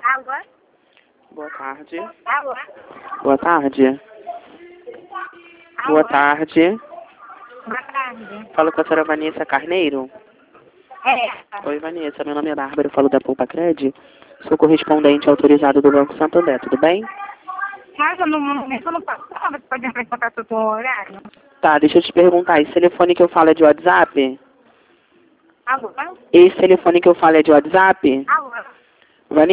Alô? Boa tarde. Alô? Boa tarde. Boa tarde. Boa tarde. Falo com a senhora Vanessa Carneiro. É. Oi, Vanessa. Meu nome é Bárbara. Eu falo da Poupa Cred. Sou correspondente autorizado do Banco Santander. Tudo bem? Mas eu não posso. Você pode entrar em contato com o horário? Tá, deixa eu te perguntar. Esse telefone que eu falo é de WhatsApp? Alô? Esse telefone que eu falo é de WhatsApp? Alô?